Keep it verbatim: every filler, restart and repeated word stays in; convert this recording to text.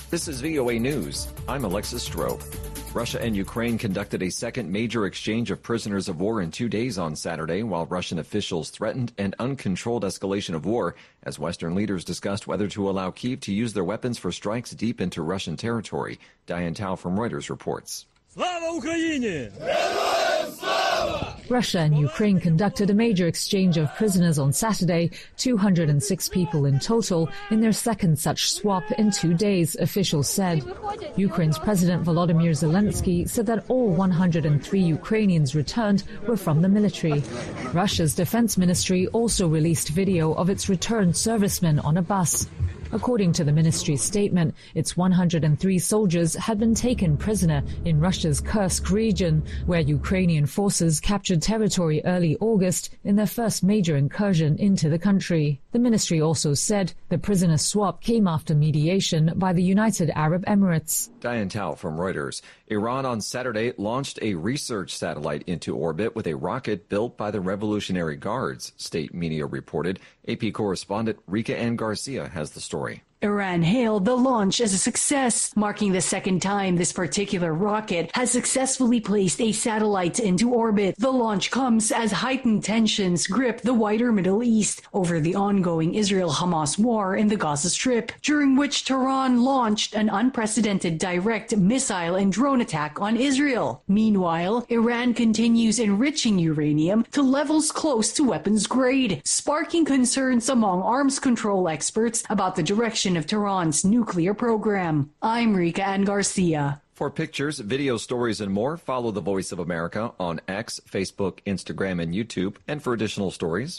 This is V O A News. I'm Alexis Stroh. Russia and Ukraine conducted a second major exchange of prisoners of war in two days on Saturday, while Russian officials threatened an uncontrolled escalation of war as Western leaders discussed whether to allow Kyiv to use their weapons for strikes deep into Russian territory. Diane Tao from Reuters reports. Slava Ukraini! Russia and Ukraine conducted a major exchange of prisoners on Saturday, two hundred six people in total, in their second such swap in two days, officials said. Ukraine's President Volodymyr Zelensky said that all one hundred three Ukrainians returned were from the military. Russia's defense ministry also released video of its returned servicemen on a bus. According to the ministry's statement, its one hundred three soldiers had been taken prisoner in Russia's Kursk region, where Ukrainian forces captured territory early August in their first major incursion into the country. The ministry also said the prisoner swap came after mediation by the United Arab Emirates. Diane Tao from Reuters. Iran on Saturday launched a research satellite into orbit with a rocket built by the Revolutionary Guards, state media reported. A P correspondent Rika Ann Garcia has the story. Iran hailed the launch as a success, marking the second time this particular rocket has successfully placed a satellite into orbit. The launch comes as heightened tensions grip the wider Middle East over the ongoing Israel-Hamas war in the Gaza Strip, during which Tehran launched an unprecedented direct missile and drone attack on Israel. Meanwhile, Iran continues enriching uranium to levels close to weapons grade, sparking concerns among arms control experts about the direction of Tehran's nuclear program. I'm Rika Ann Garcia. For pictures, video stories, and more, follow the Voice of America on X, Facebook, Instagram, and YouTube. And for additional stories,